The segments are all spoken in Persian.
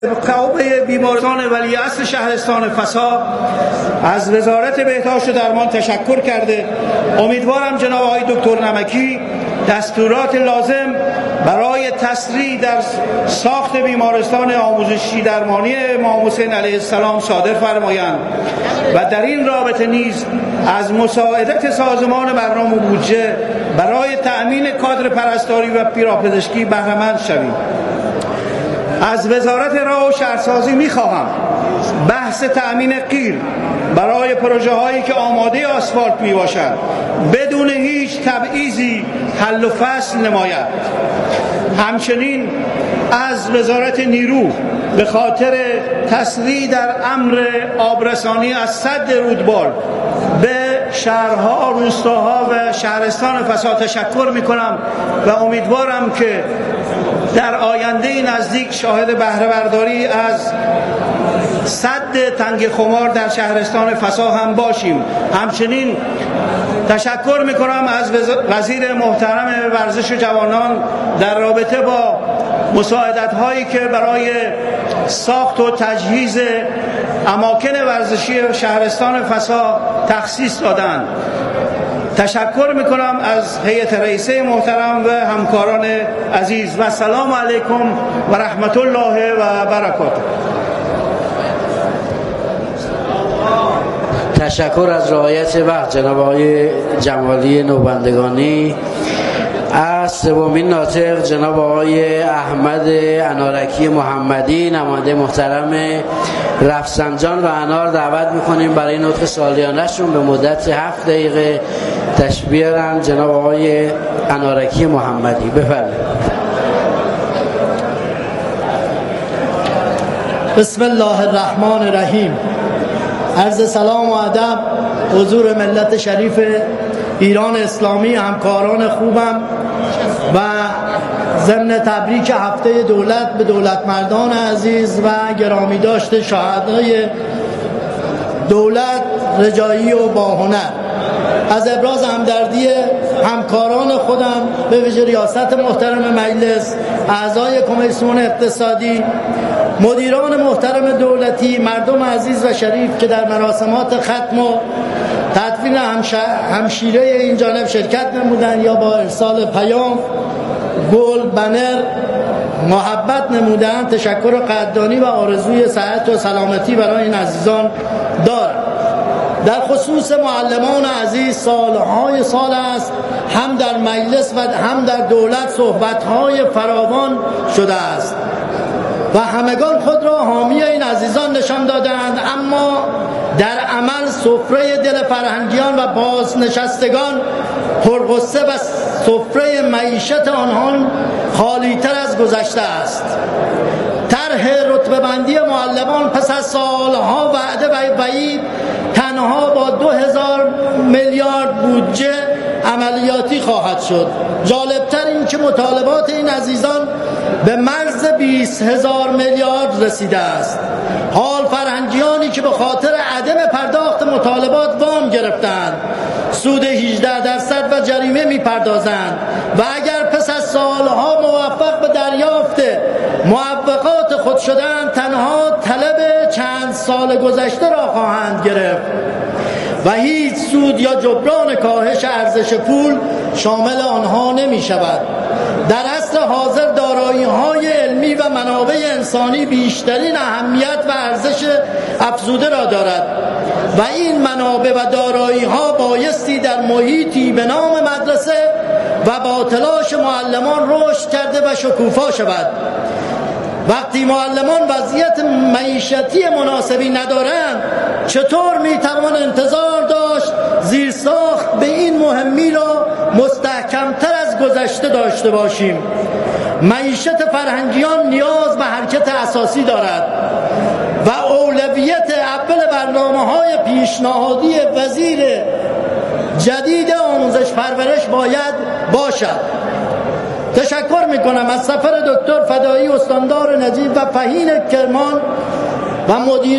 قوه بیمارستان ولیعصر شهرستان فسا از وزارت بهداشت و درمان تشکر کرده. امیدوارم جناب آقای دکتر نمکی دستورات لازم برای تسریع در ساخت بیمارستان آموزشی درمانی امام حسین علیه السلام صادر فرمایند و در این رابطه نیز از مساعدت سازمان برنامه بودجه برای تأمین کادر پرستاری و پیراپزشکی بهره مند شویم. از وزارت راه و شهرسازی می‌خواهم بحث تأمین قیر برای پروژه هایی که آماده آسفالت می باشند بدون هیچ تبعیضی حل و فصل نماید. همچنین از وزارت نیرو به خاطر تسریع در امر آبرسانی از سد رودبار به شهرها، روستاها و شهرستان فسا تشکر می کنم و امیدوارم که در آینده نزدیک شاهد بهره برداری از سد تنگ خمار در شهرستان فسا هم باشیم. همچنین تشکر می کنم از وزیر محترم ورزش و جوانان در رابطه با مساعدت هایی که برای ساخت و تجهیز اماکن ورزشی شهرستان فسا تخصیص دادند. تشکر میکنم از هیئت رئیسه محترم و همکاران عزیز و سلام علیکم و رحمت الله و برکاته. تشکر از رعایت وقت جناب آقای جمالی نوبندگانی. از سومین ناطق جناب آقای احمد انارکی محمدی نماینده محترم رفسنجان و انار دعوت میکنیم برای نطق سالیانه شون به مدت 7 دقیقه تشریف بیارن. جناب آقای انارکی محمدی بفرمایید. بسم الله الرحمن الرحیم. عرض سلام و ادب حضور ملت شریف ایران اسلامی، همکاران خوبم و ضمن تبریک هفته دولت به دولتمردان عزیز و گرامی داشته شهدای دولت رجایی و باهنر. از ابراز همدردی همکاران خودم به ویژه ریاست محترم مجلس، اعضای کمیسیون اقتصادی، مدیران محترم دولتی، مردم عزیز و شریف که در مراسمات ختم و تدفین همشیره این جانب شرکت نمودن یا با ارسال پیام، گل، بنر محبت نمودن، تشکر قدردانی و آرزوی صحت و سلامتی برای این عزیزان دارم. در خصوص معلمان عزیز سالهای سال است هم در مجلس و هم در دولت صحبت‌های فراوان شده است و همگان خود را حامی این عزیزان نشان دادند، اما در عمل سفره دل فرهنگیان و بازنشستگان پرغصه و سفره معیشت آنان خالی‌تر از گذشته است. طرح رتبه بندی معلمان پس از سالها وعده و بعید تنها با 2000 میلیارد بودجه عملیاتی خواهد شد. جالبتر این که مطالبات این عزیزان به مرز 20,000 میلیارد رسیده است. حال فرهنگیانی که به خاطر عدم پرداخت مطالبات وام گرفتند سود 18% و جریمه میپردازند و اگر پس از سالها موفق به دریافت موفقات خود شدند تنها طلب چند سال گذشته را خواهند گرفت و هیچ سود یا جبران کاهش ارزش پول شامل آنها نمی شود. در عصر حاضر دارایی‌های علمی و منابع انسانی بیشترین اهمیت و ارزش افزوده را دارد و این منابع و دارایی‌ها بایستی در محیطی به نام مدرسه و با تلاش معلمان رشد کرده و شکوفا شود. وقتی معلمان وضعیت معیشتی مناسبی ندارند چطور میتوان انتظار داشت زیرساخت به این مهمی را مستحکمتر از گذشته داشته باشیم؟ معیشت فرهنگیان نیاز به حرکت اساسی دارد و اولویت اول برنامه‌های پیشنهادی وزیر جدید آموزش پرورش باید باشد. تشکر میکنم از سفر دکتر فدایی استاندار نجیب و فهین کرمان و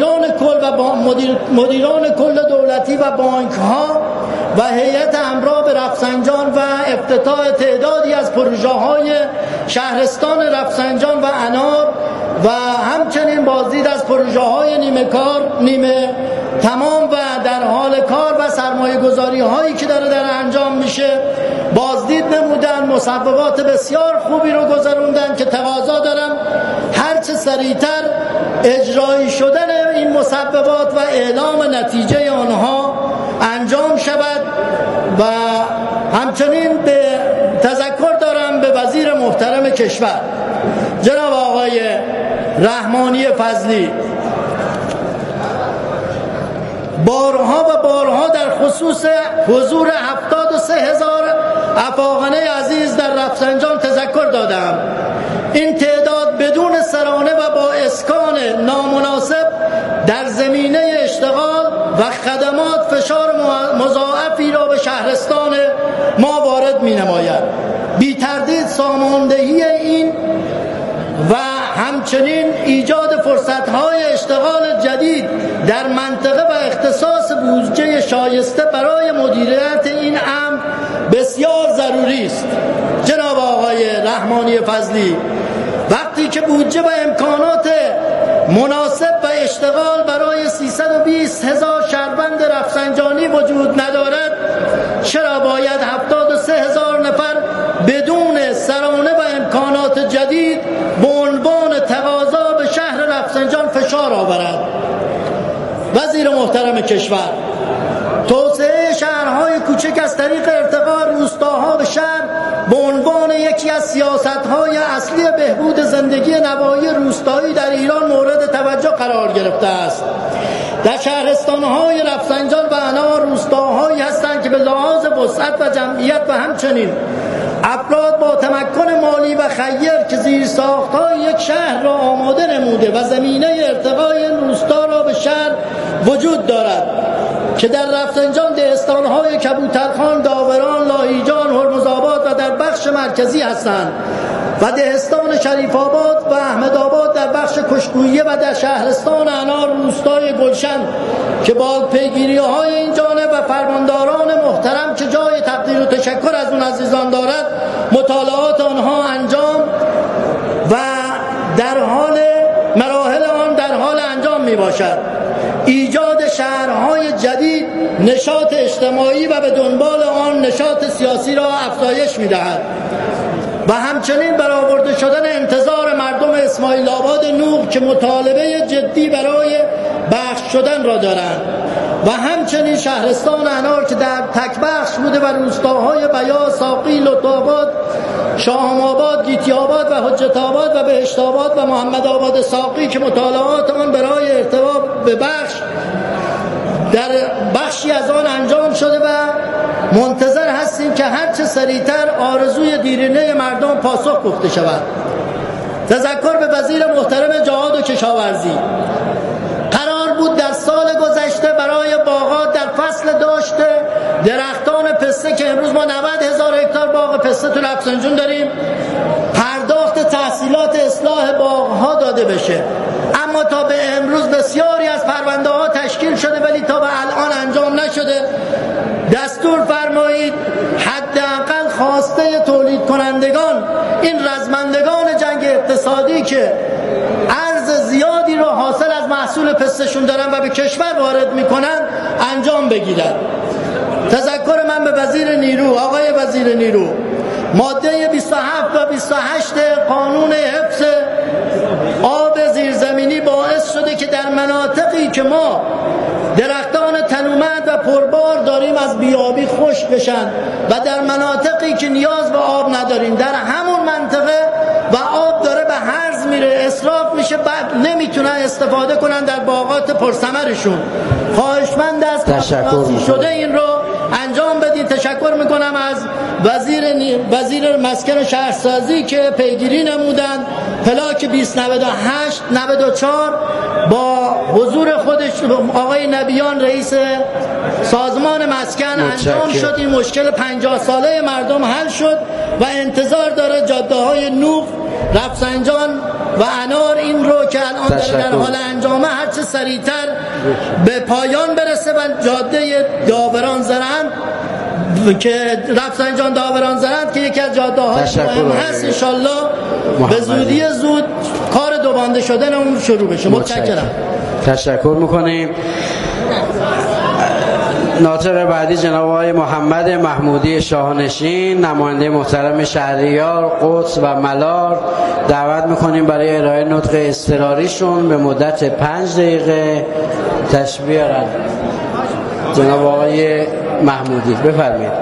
مدیران کل دولتی و بانک ها و هیئت همراه به رفسنجان و افتتاح تعدادی از پروژه های شهرستان رفسنجان و انار و همچنین بازدید از پروژه های نیمه تمام و در حال کار و سرمایه گذاری هایی که داره انجام میشه بازدید نمودن. مصوبات بسیار خوبی رو گذروندن که تقاضا دارم هرچه سریعتر اجرایی شدن این مصوبات و اعلام نتیجه آنها انجام شود. و همچنین به تذکر دارم به وزیر محترم کشور جناب آقای رحمانی فضلی، بارها و بارها در خصوص حضور 73,000 افاقنه عزیز در رفسنجان تذکر دادم. این تعداد بدون سرانه و با اسکان نامناسب در زمینه اشتغال و خدمات فشار مضاعفی را به شهرستان ما وارد می نماید. بی تردید ساماندهی این و همچنین ایجاد فرصت‌های اشتغال جدید در منطقه و اختصاص بودجه شایسته برای مدیریت این امر بسیار ضروری است. جناب آقای رحمانی فضلی، وقتی که بودجه و امکانات مناسب و اشتغال برای 320,000 شهروند رفسنجانی وجود ندارد، چرا باید 73,000 نفر بدون سرانه و امکانات جدید به عنوان تقاضا به شهر رفسنجان فشار آورد؟ وزیر محترم کشور، توسعه شهرهای کوچک از طریق ارتقاء روستاها به شهر به عنوان یکی از سیاست‌های اصلی بهبود زندگی نواحی روستایی در ایران مورد توجه قرار گرفته است. در شهرستان‌های رفسنجان و انار روستاهایی هستند که به لحاظ وسعت و جمعیت و همچنین افراد با تمکن مالی و خیر که زیرساخت‌های یک شهر را آماده نموده و زمینه ارتقای این روستا را به شهر وجود دارد که در رفسنجان دهستان‌های کبوترخان، داوران، لاهیجان، هرمزآباد و در بخش مرکزی هستند و دهستان شریف آباد و احمد آباد در بخش کشگویه و در شهرستان انار روستای گلشن که با پیگیری‌های این جانب و فرمانداران محترم که جای تقدیر و تشکر از اون عزیزان دارد مطالعات آنها انجام و در حال مراحل آن در حال انجام می باشد. ایجاد شهرهای جدید نشاط اجتماعی و به دنبال آن نشاط سیاسی را افزایش می دهد و همچنین برآورده شدن انتظار مردم اسماعیل آباد نوح که مطالبه جدی برای بخش شدن را دارند و همچنین شهرستان انار که در تک بخش بوده و روستاهای بیاض، ساقی، لطف‌آباد، شاه‌آباد، گیتی آباد و حجت آباد و بهشت آباد و محمد آباد ساقی که مطالعات آن برای ارتباط به بخش در بخشی از آن انجام شده و منتظر هستیم که هرچه سریعتر آرزوی دیرینه مردم پاسخ گفته شود. تذکر به وزیر محترم جهاد و کشاورزی، قرار بود در سال گذشته برای باغات در فصل داشت درختان پسته که امروز ما 90,000 هکتار باغ پسته تو رفسنجان داریم پرداخت تحصیلات اصلاح باغ‌ها داده بشه، اما تا به امروز بسیاری از پرونده ها تشکیل شده ولی تا به الان انجام نشده. دستور فرمایید حداقل خواسته تولید کنندگان، این رزمندگان جنگ اقتصادی که ارز زیادی رو حاصل از محصول پستشون دارن و به کشور وارد میکنن انجام بگیرن. تذکر من به وزیر نیرو، آقای وزیر نیرو، ماده 27 و 28 قانون حفظ آب زیرزمینی باعث شده که در مناطقی که ما درختان تنومند و پربار داریم از بیابی خشک بشن و در مناطقی که نیاز به آب نداریم در همون منطقه و آب داره به هرز میره، اسراف میشه، بعد نمیتونن استفاده کنن در باغات پرثمرشون. خواهشمند است تشکر شده این رو انجام بدید. تشکر میکنم از وزیر مسکن و شهرسازی که پیگیری نمودن. پلاک 2098 94 با حضور خودش آقای نبیان رئیس سازمان مسکن انجام شد. این مشکل 50 ساله مردم حل شد و انتظار داره جاده های نوح، رفسنجان و انار این رو که الان در حال انجامه هرچه سریعتر به پایان برسه و جاده داوران زرند که رفسنجان داوران زرند که یکی از جاده های مهم هست انشالله به زودی زود کار دوبانده شدن اون شروع بشه. متشکرم. تشکر میکنیم. ناطق بعدی جناب آقای محمد محمودی شاهنشین، نماینده محترم شهریار، قدس و ملار، دعوت میکنیم برای ارائه نطق اضطراریشون به مدت 5 دقیقه تشریف بیارن. جناب آقای محمودی بفرمایید.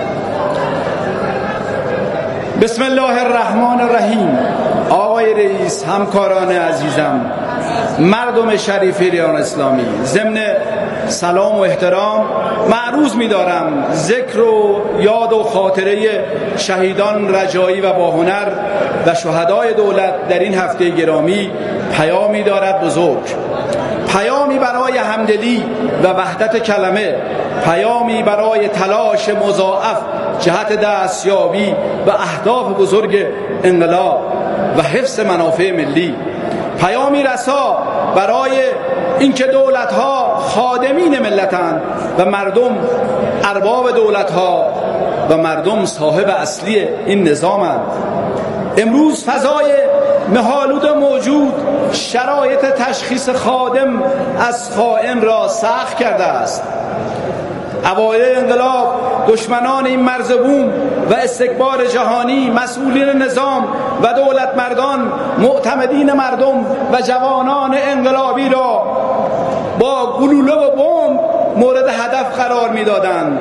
بسم الله الرحمن الرحیم. آقای رئیس، همکاران عزیزم، مردم شریف ایران اسلامی، ضمن سلام و احترام معروض می‌دارم ذکر و یاد و خاطره شهیدان رجایی و باهنر و شهدای دولت در این هفته گرامی پیامی دارد بزرگ، پیامی برای همدلی و وحدت کلمه، پیامی برای تلاش مضاعف جهت دستیابی و اهداف بزرگ انقلاب و حفظ منافع ملی، پیامی رسا برای اینکه دولت‌ها خادمین ملتند و مردم ارباب دولت‌ها و مردم صاحب اصلی این نظامند. امروز فضای مه‌آلود موجود شرایط تشخیص خادم از خائن را سخت کرده است. اوایل انقلاب دشمنان این مرزبون و استکبار جهانی، مسئولین نظام و دولت مردان، معتمدین مردم و جوانان انقلابی را با گلوله و بمب مورد هدف قرار می‌دادند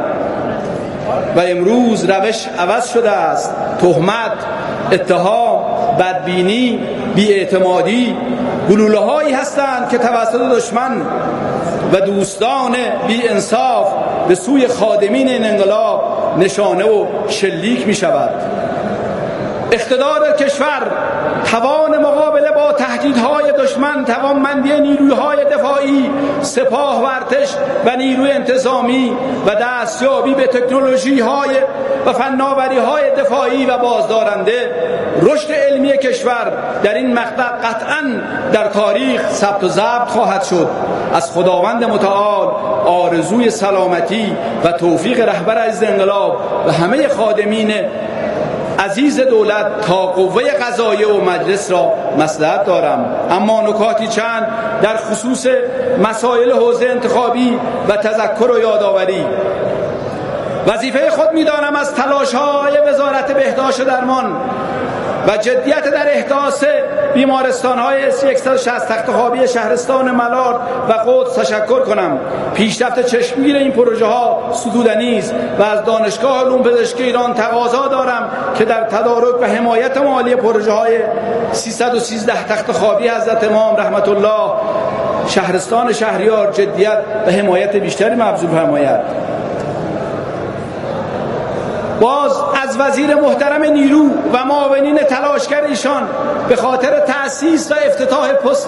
و امروز روش عوض شده است. تهمت، اتهام، بدبینی، بی‌اعتمادی گلوله‌هایی هستند که توسط دشمن و دوستان بی انصاف به سوی خادمین این انقلاب نشانه و شلیک می شود. اقتدار کشور توان مقابله با تهدیدهای دشمن، توانمندی نیروهای دفاعی، سپاه و ارتش و نیروی انتظامی و دستیابی به تکنولوژی‌های و فناوری‌های دفاعی و بازدارنده، رشد علمی کشور در این مقطع قطعاً در تاریخ ثبت و ضبط خواهد شد. از خداوند متعال آرزوی سلامتی و توفیق رهبر عزیز انقلاب و همه خادمین عزیز دولت تا قوه قضاییه و مجلس را مصلحت دارم. اما نکاتی چند در خصوص مسائل حوزه انتخابی و تذکر و یادآوری. وظیفه خود می‌دانم از تلاش‌های وزارت بهداشت و درمان و جدیت در احداث بیمارستان‌های 160 تخت‌خوابی شهرستان ملار و قدس تشکر کنم. پیشرفت چشمگیر این پروژه‌ها ستودنی است و از دانشگاه علوم پزشکی ایران تقاضا دارم که در تدارک و حمایت مالی پروژه‌های 313 تخت‌خوابی حضرت امام رحمت الله شهرستان شهریار جدیت و حمایت بیشتری مبذول فرماید. باز از وزیر محترم نیرو و معاونین تلاشگر ایشان به خاطر تأسیس و افتتاح پست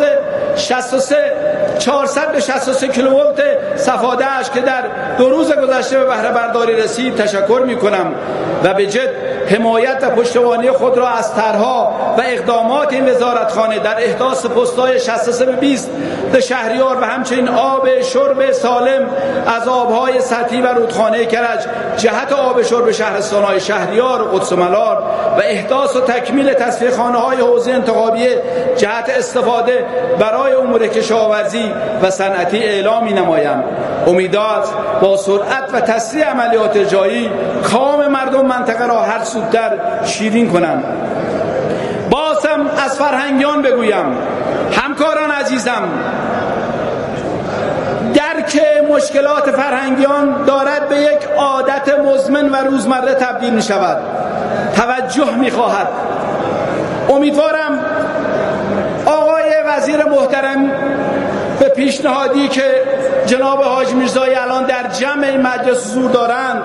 400 به 63 کیلوولت صفاده‌اش که در 2 روز گذشته به بهره برداری رسید تشکر می‌کنم و به جد حمایت و پشتیبانی خود را از طرح‌ها و اقدامات این وزارتخانه در احداث پست‌های 63 به 20 به شهریار و همچنین آب شرب سالم از آب‌های سطحی و رودخانه کرج جهت آب شرب شهرستان‌های شهریار و قدس و ملار و احداث و تکمیل تصفیه‌خانه‌های حوزه انتخابیه جهت استفاده برای امور کشاورزی و صنعتی اعلام می‌نمایم. امیدوارم با سرعت و تسریع عملیات جایی کام مردم منطقه را هر زودتر شیرین کنم. بازم از فرهنگیان بگویم، همکاران عزیزم، درک مشکلات فرهنگیان دارد به یک عادت مزمن و روزمره تبدیل می شود. توجه می خواهد. امیدوارم آقای وزیر محترم به پیشنهادی که جناب حاج میرزایی الان در جمع مجلس حضور دارند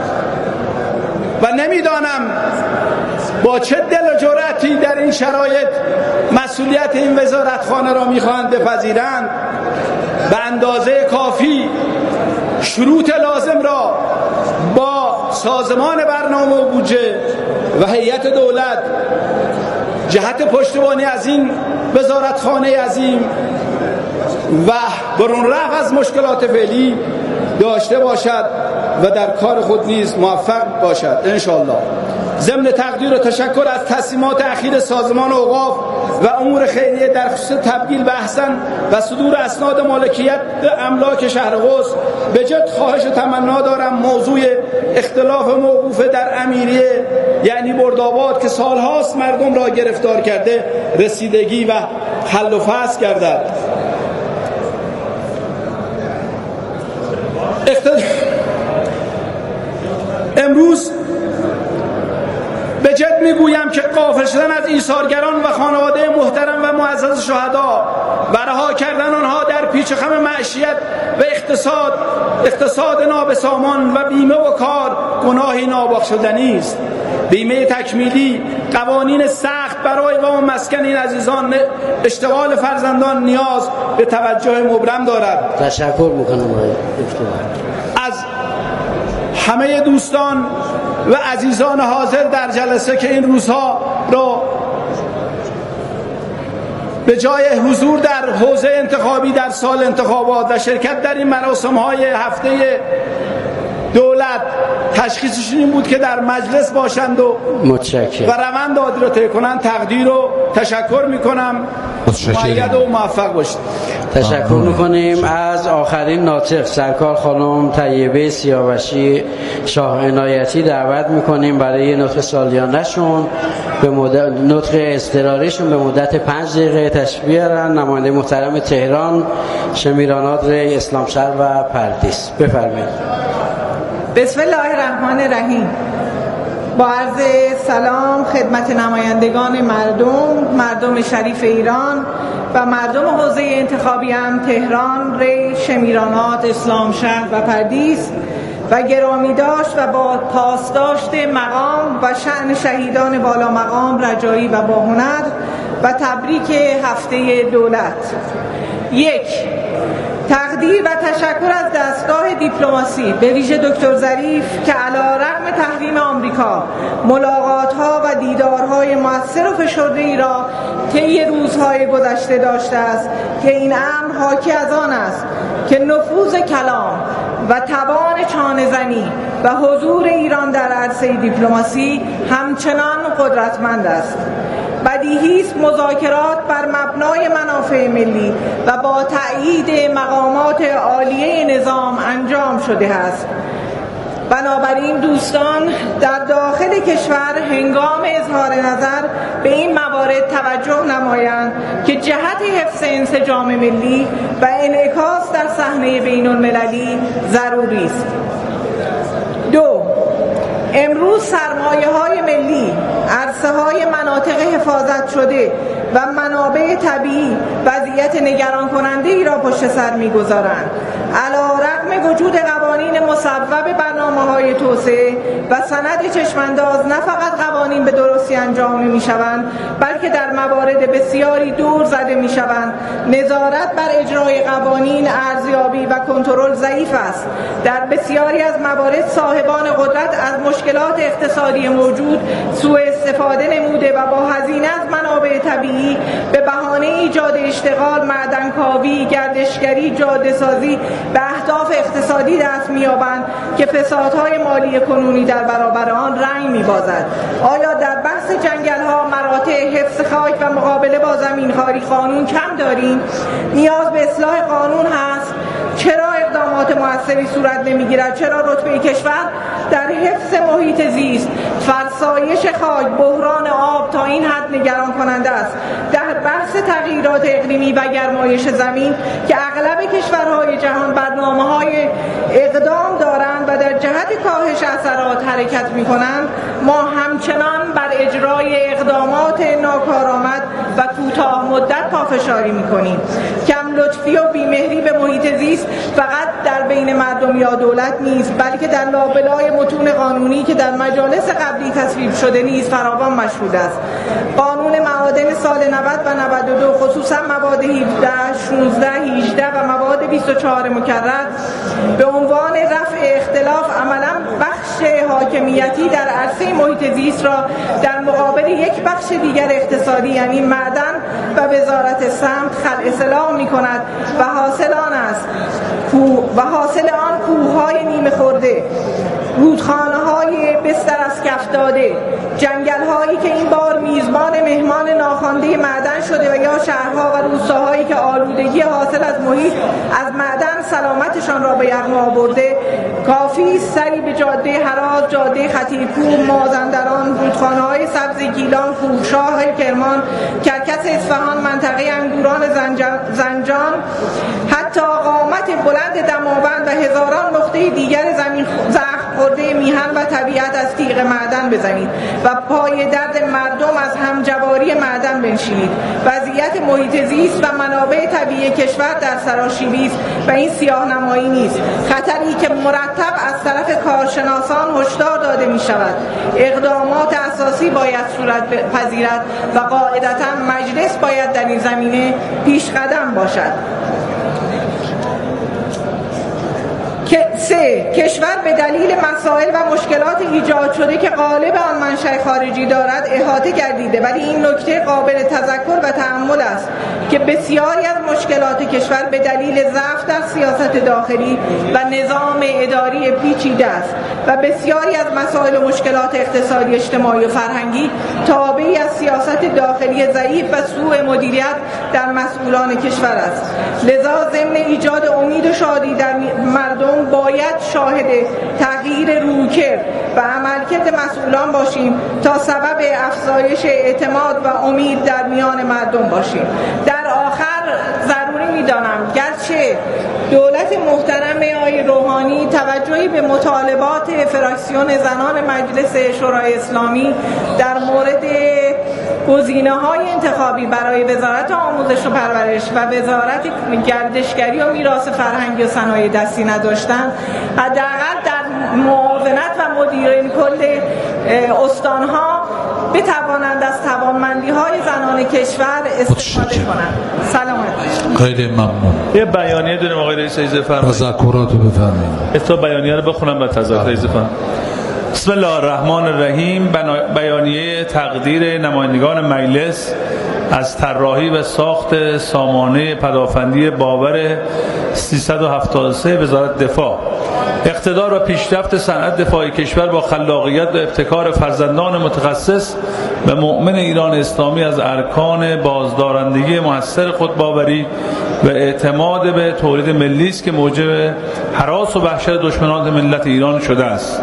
و نمیدانم با چه دل و جرأتی در این شرایط مسئولیت این وزارتخانه را میخواهند بپذیرند، به اندازه کافی شروط لازم را با سازمان برنامه و بودجه و هیئت دولت جهت پشتیبانی از این وزارتخانه عظیم و برون رفت از مشکلات فعلی داشته باشد و در کار خود نیز موفق باشد انشاءالله. ضمن تقدیر و تشکر از تصمیمات اخیر سازمان اوقاف و امور خیریه در خصوص تبدیل به احسن و صدور اسناد مالکیت املاک شهر قدس به جد خواهش و تمنا دارم موضوع اختلاف موقوفه در امیریه یعنی برداباد که سالهاست مردم را گرفتار کرده رسیدگی و حل و فصل گردد. امروز به جد میگویم که غافل شدن از ایثارگران و خانواده محترم و معزز شهدا و رها کردن آنها در پیچ و خم معیشت و اقتصاد نابسامان و بیمه و کار گناهی نابخشودنی است. بیمه تکمیلی، قوانین سخت برای وام مسکن این عزیزان، اشتغال فرزندان نیاز به توجه مبرم دارد. تشکر میکنم از همه دوستان و عزیزان حاضر در جلسه که این روزها را به جای حضور در حوزه انتخابی در سال انتخابات و شرکت در این مراسم‌های هفته دولت تشخیصشون این بود که در مجلس باشند و روند عادی را طی کنند، تقدیر و تشکر میکنم. مؤید و موفق باشید. تشکر میکنیم. از آخرین ناطق سرکار خانم طیبه سیاوشی شاه عنایتی دعوت میکنیم برای نطق سالیانه‌شون به نطق اضطراریشون به مدت 5 دقیقه تشریف بیارن. نماینده محترم تهران شمیرانات اسلامشهر و پردیس، بفرمایید. بسم الله الرحمن الرحیم. با عرض سلام خدمت نمایندگان مردم شریف ایران و مردم حوزه انتخابی هم تهران، ری، شمیرانات، اسلامشهر و پردیس و گرامی داشت و با پاسداشت مقام و شأن شهیدان بالا مقام رجایی و باهنر و تبریک هفته دولت. 1. تقدیر و تشکر از دستگاه دیپلماسی به ویژه دکتر ظریف که علیرغم تحریم آمریکا ملاقات‌ها و دیدارهای مؤثر و فشرده‌ای را طی روزهای گذشته داشته است که این امر حاکی از آن است که نفوذ کلام و توان چانه‌زنی و حضور ایران در عرصه دیپلماسی همچنان قدرتمند است. بدیهی است مذاکرات بر مبنای منافع ملی و با تأیید مقامات عالیه نظام انجام شده است. بنابراین دوستان در داخل کشور هنگام اظهار نظر به این موارد توجه نمایند که جهت حفظ انسجام ملی و انعکاس در صحنه بین المللی ضروری است. 2. امروز سرمایه‌های ملی، عرصه‌های مناطق حفاظت شده و منابع طبیعی وضعیت نگران کننده ای را پشت سر می‌گذارند. علیرغم وجود قوانین مصوب برنامه‌های توسعه و سند چشمانداز نه فقط قوانین به درستی انجام نمی‌شوند بلکه در موارد بسیاری دور زده می‌شوند. نظارت بر اجرای قوانین، ارزیابی و کنترل ضعیف است. در بسیاری از موارد صاحبان قدرت از مشکلات اقتصادی موجود سوء استفاده نموده و با هزینه از منابع طبیعی به بهانه ایجاد اشتغال، معدنکاوی، گردشگری، جاده‌سازی به اهداف اقتصادی دست می‌یابند که فسادهای مالی کنونی در برابر آن رنگ می‌بازد. آیا در بحث جنگل‌ها، مراتع حفظ خاک و مقابله با زمین‌خواری قانون کم داریم؟ نیاز به اصلاح قانون هست؟ چرا اقدامات موثری صورت نمی‌گیرد؟ چرا رتبه کشور در حفظ محیط زیست، فرسایش خاک، بحران آب تا این حد نگران کننده است؟ در بحث تغییرات اقلیمی و گرمایش زمین که اغلب کشورهای جهان برنامه‌های اقدام دارند و در جهت کاهش اثرات حرکت می‌کنند، ما همچنان بر اجرای اقدامات ناکارآمد و کوتاه مدت پافشاری می‌کنیم. کم لطفی و بیمهری به محیط زیست فقط در بین مردم یا دولت نیست بلکه در لابلای متون قانونی که در مجالس قبلی تصویب شده نیز فراوان مشهود است. قانون معادن سال 90 و 92 خصوصا مواد 17, 16, 18 و مواد 24 مکرر به عنوان رفع اختلاف عملا بخش حاکمیتی در عرصه محیط زیست را در مقابل یک بخش دیگر اقتصادی یعنی معدن و وزارت سمت خلع سلاح می‌کند و حاصل آن کوه‌های نیمه خورده رودخانه‌های بستر از کف داده، جنگل‌هایی که این بار میزبان مهمان ناخوانده معدن شده و یا شهرها و روستاهایی که آلودگی حاصل از محیط از معدن سلامتشان را به یغما آورده، کافی سری به جاده هرات، جاده خطیپور، مازندران، رودخانه‌های سبز گیلان، کوهشاه کرمان، کرکس اصفهان، منطقه انگوران زنجان، حتی قامت بلند دماوند و هزاران نقطه دیگر زمین زخم خورده میهن و طبیعت از تیغ معدن بزنید و پای درد مردم از همجواری معدن بنشینید. وضعیت محیط زیست و منابع طبیعی کشور در سراشیبی است و این سیاه‌نمایی نیست، خطری که مرتب از طرف کارشناسان هشدار داده می شود. اقدامات اساسی باید صورت پذیرد و قاعدتاً مجلس باید در این زمینه پیش قدم باشد. 3. کشور به دلیل مسائل و مشکلات ایجاد شده که غالب آن منشأ خارجی دارد احاطه گردیده، ولی این نکته قابل تذکر و تأمل است که بسیاری از مشکلات کشور به دلیل ضعف در سیاست داخلی و نظام اداری پیچیده است و بسیاری از مسائل و مشکلات اقتصادی، اجتماعی و فرهنگی تابعی از سیاست داخلی ضعیف و سوء مدیریت در مسئولان کشور است. لذا ضمن ایجاد امید و شادی در مردم باید شاهد تغییر رویکرد و عملکرد مسئولان باشیم تا سبب افزایش اعتماد و امید در میان مردم باشیم. در آخر ضروری می‌دانم گرچه دولت محترم آقای روحانی توجهی به مطالبات فراکسیون زنان مجلس شورای اسلامی در مورد گزینه‌های انتخابی برای وزارت آموزش و پرورش و وزارت گردشگری و میراث فرهنگی و صنایع دستی نداشتند، حداقل در معاونت و مدیرین کل استان‌ها بتوانند از توانمندی‌های زنان کشور استفاده کنند. سلامت. خیلی ممنون. یه بیانیه داریم آقای رئیس اجازه فرمایید. تذکرات رو بفرمایید. تا بیانیه رو بخونم و تذکر اجازه فرمایید. بسم الله الرحمن الرحیم. بیانیه تقدیر نمایندگان مجلس از طراحی و ساخت سامانه پدافندی باور 373 وزارت دفاع. اقتدار و پیشرفت صنعت دفاعی کشور با خلاقیت و ابتکار فرزندان متخصص و مؤمن ایران اسلامی از ارکان بازدارندگی موثر خودباوری و اعتماد به تولید ملی است که موجب هراس و وحشت دشمنان ملت ایران شده است.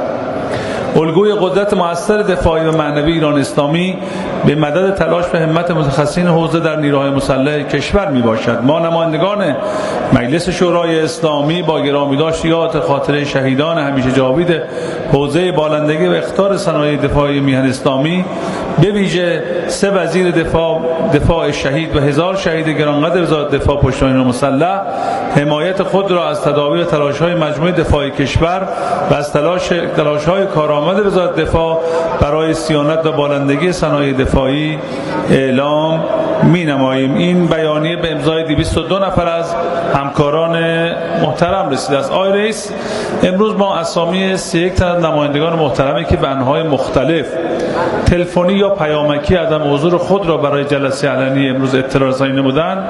الگوی قدرت مؤثر دفاعی و معنوی ایران اسلامی به مدد تلاش و همت متخصصین حوزه در نیروهای مسلح کشور می باشد. ما نمایندگان مجلس شورای اسلامی با گرامیداشت یاد خاطره شهیدان همیشه جاوید حوزه بالندگی و اخطار صنایع دفاعی میهن اسلامی، به ویژه 3 وزیر دفاع شهید و 1000 شهید گرانقدر وزارت دفاع پشتوانه مسلح، حمایت خود را از تدابیر تلاش‌های مجموعه دفاعی کشور و از تلاش‌های کارآمد وزارت دفاع برای صیانت و بالندگی صنایع دفاعی اعلام می‌نماییم. این بیانیه به امضای 202 نفر از همکاران محترم رسیده است. آقای رئیس، امروز ما اسامی 31 تن از نمایندگان محترمی که به انواع مختلف تلفنی یا پیامکی عدم حضور خود را برای جلسه علنی امروز اطلاع رسانی نمودند،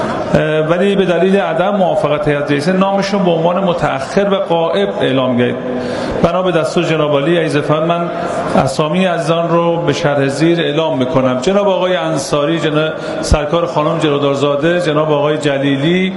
ولی به دلیل عدم موافقت هیئت رئیسه نامشون به عنوان متأخر و غائب اعلام گردید. بنا به دستور جناب عالی عزیزفرد من اسامی عزیزان رو به شرح زیر اعلام میکنم. جناب آقای انصاری، جناب سرکار خانم جلودارزاده، جناب آقای جلیلی،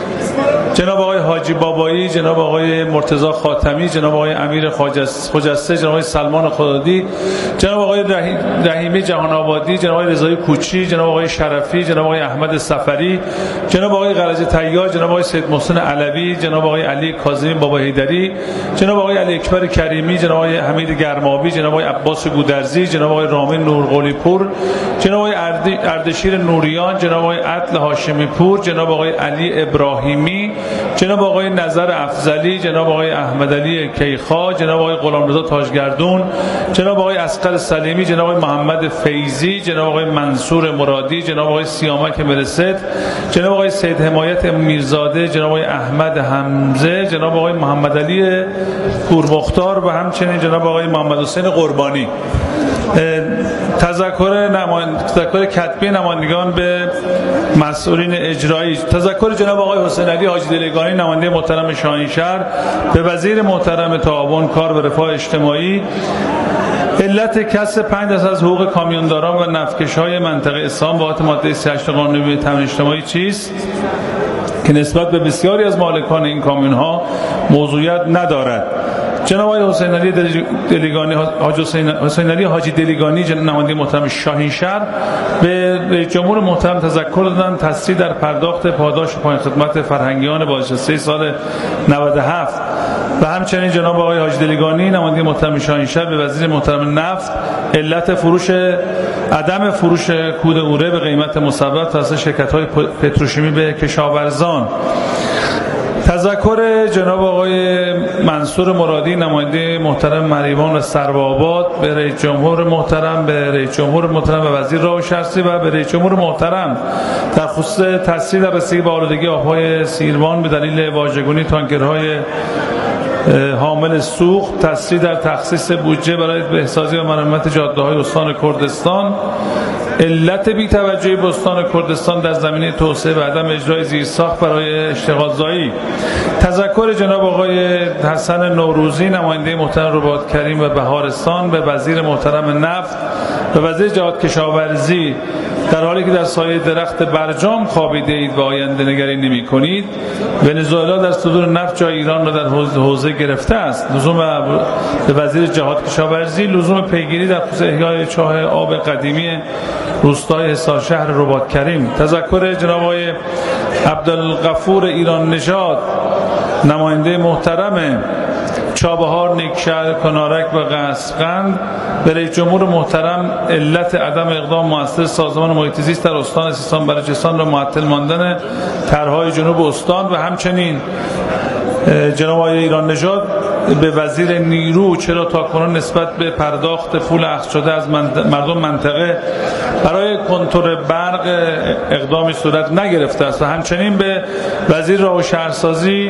جناب آقای حاجی بابایی، جناب آقای مرتضی خاتمی، جناب آقای امیر خجسته، جناب آقای سلمان خدادی، جناب آقای رحیمی جهان آبادی، جناب آقای رضایی کوچی، جناب آقای شرفی، جناب آقای احمد سفری، جناب آقای قرضی طیار، جناب آقای سید محسن علوی، جناب آقای علی کاظمی بابا حیدری، جناب آقای علی اکبر کریمی، جناب آقای حمید گرمابی، جناب آقای عباس گودرزی، جناب آقای رامین نورقلی پور، جناب آقای اردشیر نوریان، جناب آقای عدل هاشمی پور، جناب آقای علی ابراهیمی، جناب آقای نظر افضلی، جناب آقای احمد علی کیخا، جناب آقای غلامرضا تاجگردون، جناب آقای اصغر سلیمی، جناب آقای محمد فیضی، جناب آقای منصور مرادی، جناب آقای سیامک مرسد، جناب آقای سید حمایت میرزاده، جناب آقای احمد حمزه، جناب آقای محمد علی پورمختار و همچنین جناب آقای محمد حسین قربانی. تذکر کتبی نمایندگان به مسئولین اجرایی. تذکر جناب آقای حسین علی حاجی دلیگانی نماینده محترم شاهینشهر به وزیر محترم تعاون کار و رفاه اجتماعی علت کسر 5% از حقوق کامیونداران و نفتکش‌های منطقه اسام با ماده 38 قانون تامین اجتماعی چیست که نسبت به بسیاری از مالکان این کامیون‌ها موضوعیت ندارد. جناب آقای حسین علی دلیگانی حسین علی حاجی دلیگانی نماینده محترم شاهینشهر به رئیس جمهور محترم تذکر دادن تسریع در پرداخت پاداش پایان خدمت فرهنگیان بازنشسته سال 97 و همچنین جناب آقای حاجی دلیگانی نماینده محترم شاهینشهر به وزیر محترم نفت علت عدم فروش کود اوره به قیمت مصوب توسط شرکت‌های پتروشیمی به کشاورزان. تذکر جناب آقای منصور مرادی نماینده محترم مریوان و سروآباد به رئیس جمهور محترم و وزیر راه و شهرسازی و به رئیس جمهور محترم در خصوص تسریع در رسیدگی به آلودگی آبهای سیروان به دلیل واژگونی تانکرهای حامل سوخت، تسریع در تخصیص بودجه برای بهسازی و مرمت جاده‌های استان کردستان، علت بی‌توجهی به استان کردستان در زمینه توسعه و عدم اجرای زیرساخت برای اشتغالزایی. تذکر جناب آقای حسن نوروزی نماینده محترم رباط کریم و بهارستان به وزیر محترم نفت و وزیر جهاد کشاورزی در حالی که در سایه درخت برجام خوابیده اید و آینده نگری نمی کنید، ونزوئلا در صدور نفت جای ایران را در حوزه گرفته است. لزوم به وزیر جهاد کشاورزی لزوم پیگیری در خصوص احیای چاه آب قدیمی روستای حصار شهر رباط کریم. تذکر جناب آقای عبدالغفور ایران نژاد نماینده محترم چابهار، نیکشهر، کنارک و قصقند به رئیس جمهور محترم علت عدم اقدام مؤثر سازمان محیط زیست در استان سیستان بلوچستان را معطل ماندن طرح‌های جنوب استان و همچنین جناب آقای ایران نژاد به وزیر نیرو چرا تاکنون نسبت به پرداخت پول اخذ شده از مردم منطقه برای کنترل برق اقدامی صورت نگرفته است و همچنین به وزیر راه و شهرسازی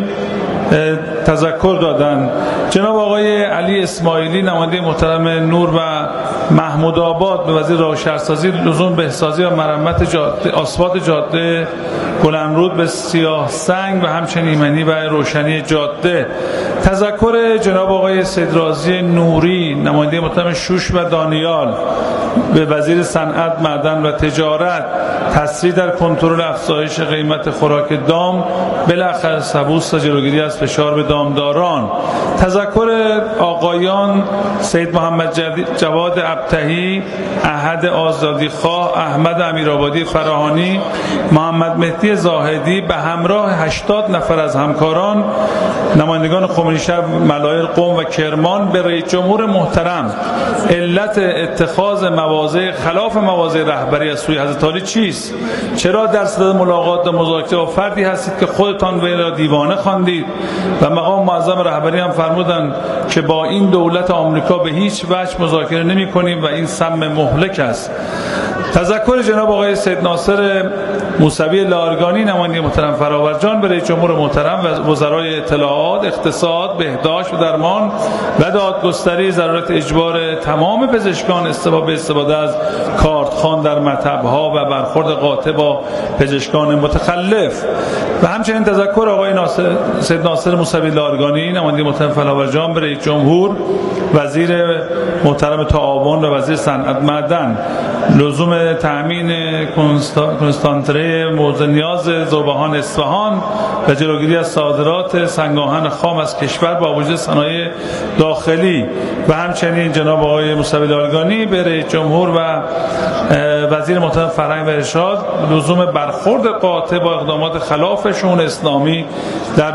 تذکر دادند. جناب آقای علی اسماعیلی نماینده محترم نور و محمود آباد به وزیر راه و شهرسازی لزوم بهسازی و مرمت آسفالت جاده گلمرود به سیاه سنگ و همچنین ایمنی و روشنی جاده. تذکر جناب آقای سیدرازی نوری نماینده محترم شوش و دانیال به وزیر صنعت، معدن و تجارت تسریع در کنترل افزایش قیمت خوراک دام بالاخره سبوس و جلوگیری از فشار به دامداران. تذکر آقایان سید محمد جواد ابتهی، احد آزادی خواه، احمد امیرآبادی فراهانی، محمد مهدی زاهدی به همراه 80 نفر از همکاران نمایندگان خمینی شهر، ملایر قم و کرمان به رئیس جمهور محترم علت اتخاذ مواضع خلاف مواضع رهبری از سوی حضرت علی چیست؟ چرا در صدد ملاقات و مذاکره با فردی هستید که خودتان وی را دیوانه خواندید و مقام معظم رهبری هم فرمودند که با این دولت آمریکا به هیچ وجه مذاکره نمی‌کنیم و این سم مهلک است. تذکر جناب آقای سید ناصر موسوی لارگانی نماینده محترم فراورجان به رئیس جمهور محترم و وزرای اطلاعات، اقتصاد، بهداشت و درمان و دادگستری ضرورت اجبار تمام پزشکان به استفاده از کارتخوان در مطب‌ها و برخورد قاطع با پزشکان متخلف و همچنین تذکر آقای سید ناصر موسوی لارگانی نماینده محترم فراورجان به رئیس جمهور، وزیر محترم تعاون و وزیر صنعت معدن لزوم تأمین کنستانتره مورد نیاز ذوب‌هان اصفهان و جلوگیری از صادرات سنگ‌آهن خام از کشور با وجود صنایع داخلی و همچنین جناب آقای موسوی لارگانی به رئیس جمهور و وزیر محترم فرهنگ و ارشاد لزوم برخورد قاطع با اقدامات خلاف شؤون اسلامی در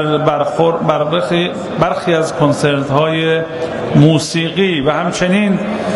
برخی از کنسرت‌های موسیقی و همچنین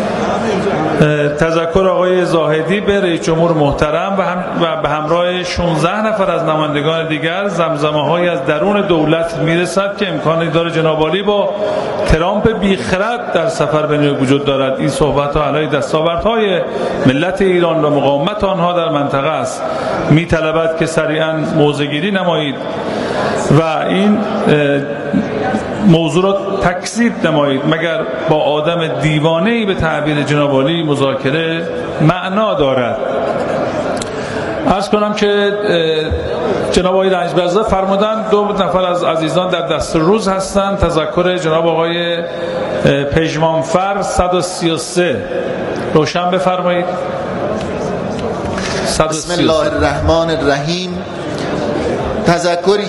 تذکر آقای زاهدی به رئیس جمهور محترم و به همراه 16 نفر از نمایندگان دیگر زمزمه‌هایی از درون دولت میرسد که امکانی داره جناب عالی با ترامپ بیخرد در سفر به نیویورک وجود دارد. این صحبت‌ها علیه دستاوردهای ملت ایران و مقاومت آنها در منطقه است. می‌طلبد که سریعاً موضع‌گیری نمایید و این موضوع را تکذیب نمایید مگر با آدم دیوانه‌ای به تعبیر جناب عالی مذاکره معنا دارد. عرض کنم که جناب آقای رنجبرزاده فرمودن 2 نفر از عزیزان در دست روز هستند. تذکر جناب آقای پژمانفر 133 روشن بفرمایید. بسم الله الرحمن الرحیم. تذکری